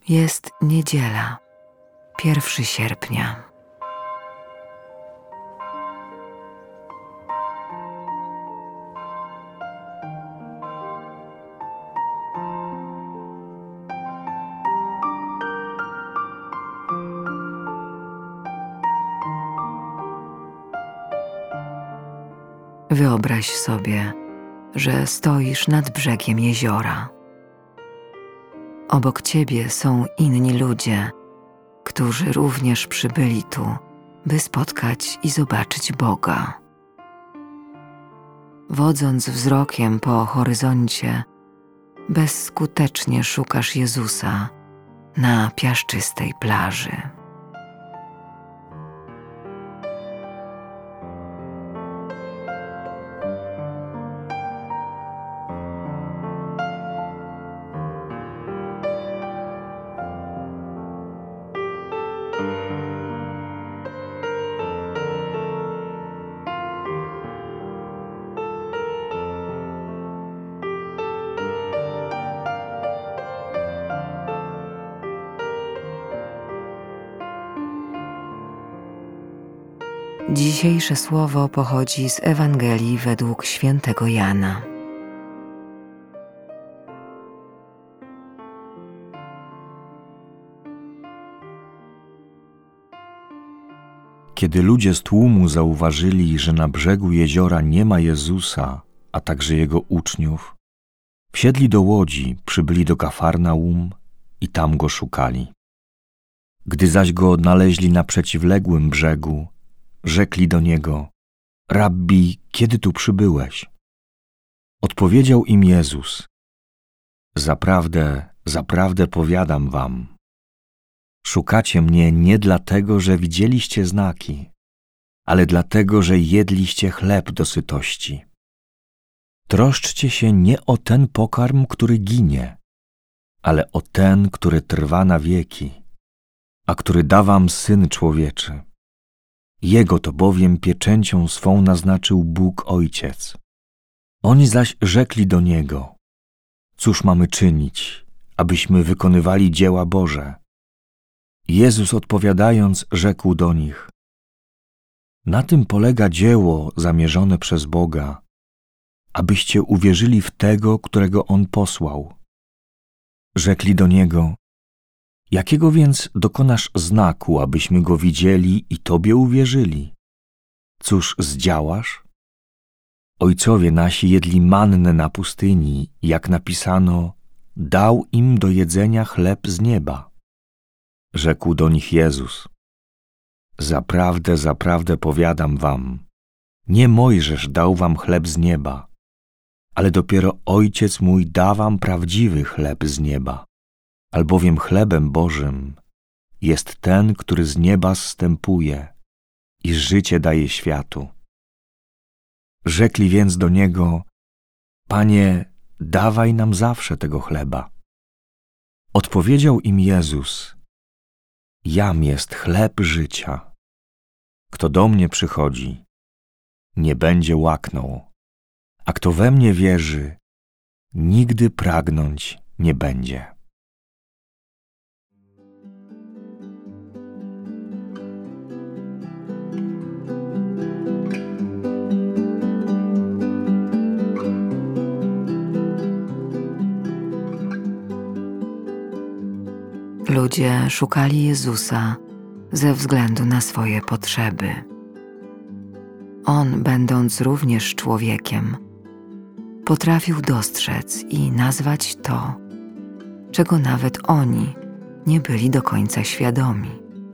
Jest niedziela, 1 sierpnia. Wyobraź sobie, że stoisz nad brzegiem jeziora. Obok ciebie są inni ludzie, którzy również przybyli tu, by spotkać i zobaczyć Boga. Wodząc wzrokiem po horyzoncie, bezskutecznie szukasz Jezusa na piaszczystej plaży. Dzisiejsze słowo pochodzi z Ewangelii według świętego Jana. Kiedy ludzie z tłumu zauważyli, że na brzegu jeziora nie ma Jezusa, a także Jego uczniów, wsiedli do łodzi, przybyli do Kafarnaum i tam Go szukali. Gdy zaś Go odnaleźli na przeciwległym brzegu, rzekli do Niego: Rabbi, kiedy tu przybyłeś? Odpowiedział im Jezus: Zaprawdę, zaprawdę powiadam wam, szukacie mnie nie dlatego, że widzieliście znaki, ale dlatego, że jedliście chleb do sytości. Troszczcie się nie o ten pokarm, który ginie, ale o ten, który trwa na wieki, a który da wam Syn Człowieczy. Jego to bowiem pieczęcią swą naznaczył Bóg Ojciec. Oni zaś rzekli do Niego: Cóż mamy czynić, abyśmy wykonywali dzieła Boże? Jezus odpowiadając rzekł do nich: Na tym polega dzieło zamierzone przez Boga, abyście uwierzyli w Tego, którego On posłał. Rzekli do Niego: Jakiego więc dokonasz znaku, abyśmy Go widzieli i Tobie uwierzyli? Cóż zdziałasz? Ojcowie nasi jedli mannę na pustyni, jak napisano: Dał im do jedzenia chleb z nieba. Rzekł do nich Jezus: Zaprawdę, zaprawdę powiadam wam, nie Mojżesz dał wam chleb z nieba, ale dopiero Ojciec mój da wam prawdziwy chleb z nieba. Albowiem chlebem Bożym jest ten, który z nieba zstępuje i życie daje światu. Rzekli więc do Niego: Panie, dawaj nam zawsze tego chleba. Odpowiedział im Jezus: Jam jest chleb życia. Kto do mnie przychodzi, nie będzie łaknął, a kto we mnie wierzy, nigdy pragnąć nie będzie. Ludzie szukali Jezusa ze względu na swoje potrzeby. On, będąc również człowiekiem, potrafił dostrzec i nazwać to, czego nawet oni nie byli do końca świadomi.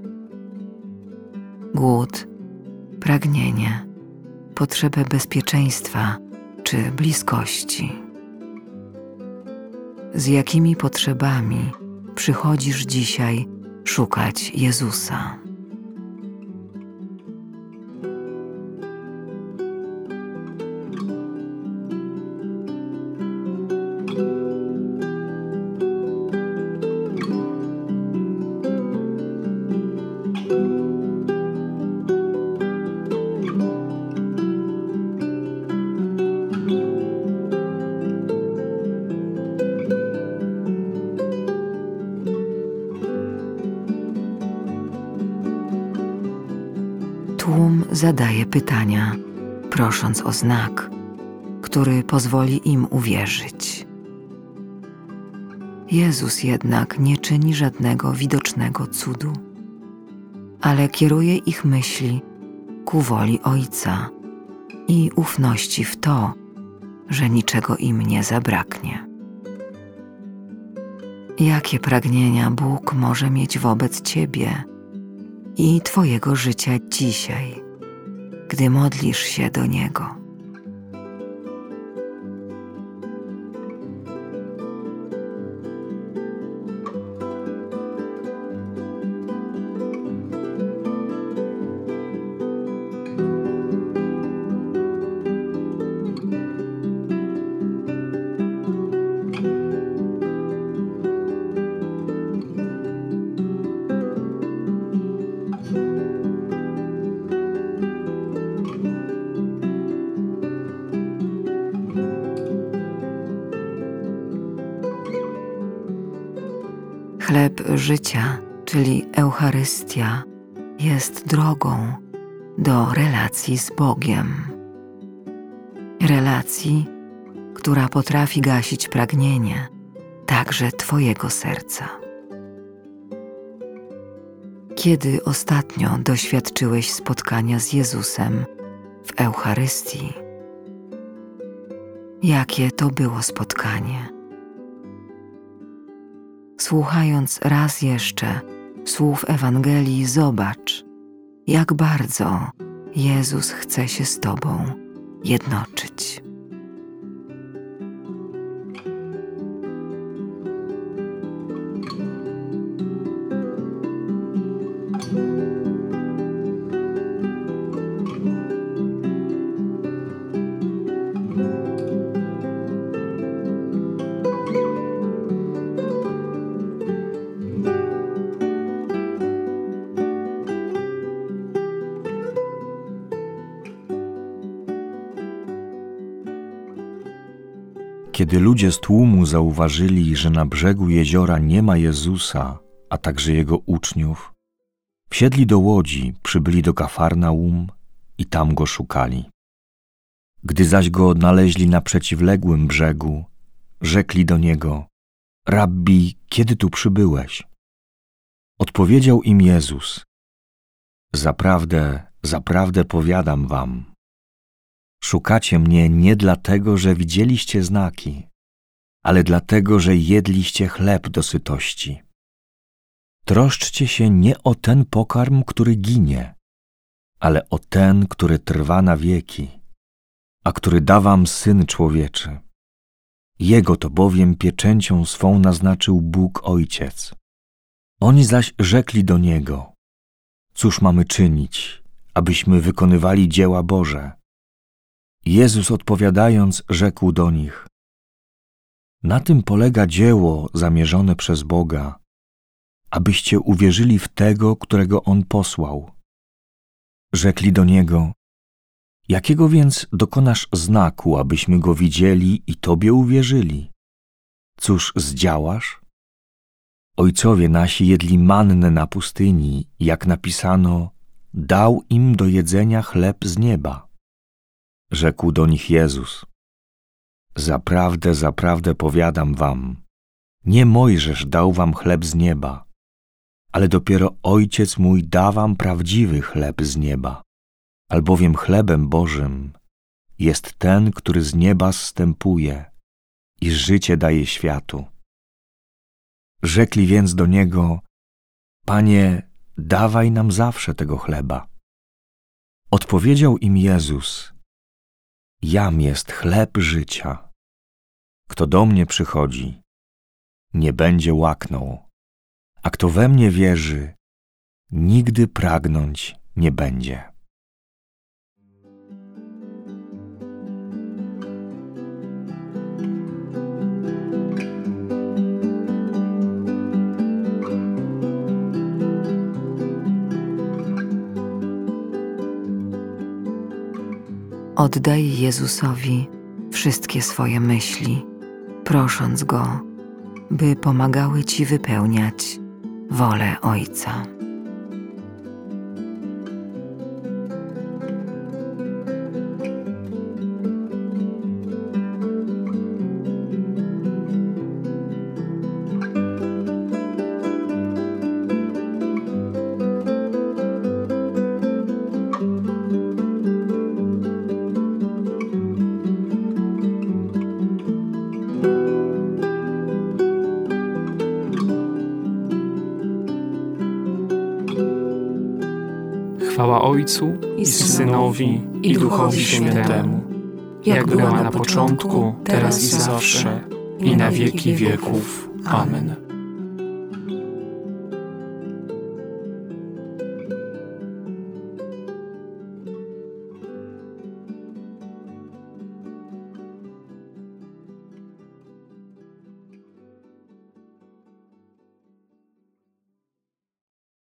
Głód, pragnienie, potrzebę bezpieczeństwa czy bliskości. Z jakimi potrzebami przychodzisz dzisiaj szukać Jezusa? Tłum zadaje pytania, prosząc o znak, który pozwoli im uwierzyć. Jezus jednak nie czyni żadnego widocznego cudu, ale kieruje ich myśli ku woli Ojca i ufności w to, że niczego im nie zabraknie. Jakie pragnienia Bóg może mieć wobec Ciebie i Twojego życia dzisiaj, gdy modlisz się do Niego? Chleb życia, czyli Eucharystia, jest drogą do relacji z Bogiem. Relacji, która potrafi gasić pragnienie także Twojego serca. Kiedy ostatnio doświadczyłeś spotkania z Jezusem w Eucharystii? Jakie to było spotkanie? Słuchając raz jeszcze słów Ewangelii, zobacz, jak bardzo Jezus chce się z Tobą jednoczyć. Kiedy ludzie z tłumu zauważyli, że na brzegu jeziora nie ma Jezusa, a także Jego uczniów, wsiedli do łodzi, przybyli do Kafarnaum i tam Go szukali. Gdy zaś Go odnaleźli na przeciwległym brzegu, rzekli do Niego: Rabbi, kiedy tu przybyłeś? Odpowiedział im Jezus: Zaprawdę, zaprawdę powiadam wam, szukacie mnie nie dlatego, że widzieliście znaki, ale dlatego, że jedliście chleb do sytości. Troszczcie się nie o ten pokarm, który ginie, ale o ten, który trwa na wieki, a który da wam Syn Człowieczy. Jego to bowiem pieczęcią swą naznaczył Bóg Ojciec. Oni zaś rzekli do Niego: Cóż mamy czynić, abyśmy wykonywali dzieła Boże? Jezus odpowiadając rzekł do nich: Na tym polega dzieło zamierzone przez Boga, abyście uwierzyli w Tego, którego On posłał. Rzekli do Niego: Jakiego więc dokonasz znaku, abyśmy Go widzieli i Tobie uwierzyli? Cóż zdziałasz? Ojcowie nasi jedli mannę na pustyni, jak napisano: Dał im do jedzenia chleb z nieba. Rzekł do nich Jezus: Zaprawdę, zaprawdę powiadam wam, nie Mojżesz dał wam chleb z nieba, ale dopiero Ojciec mój da wam prawdziwy chleb z nieba. Albowiem chlebem Bożym jest ten, który z nieba zstępuje i życie daje światu. Rzekli więc do Niego: Panie, dawaj nam zawsze tego chleba. Odpowiedział im Jezus: Jam jest chleb życia. Kto do mnie przychodzi, nie będzie łaknął, a kto we mnie wierzy, nigdy pragnąć nie będzie. Oddaj Jezusowi wszystkie swoje myśli, prosząc Go, by pomagały Ci wypełniać wolę Ojca. Chwała Ojcu i Synowi i Duchowi Świętemu, jak była na początku, teraz i zawsze, i na wieki wieków. Amen.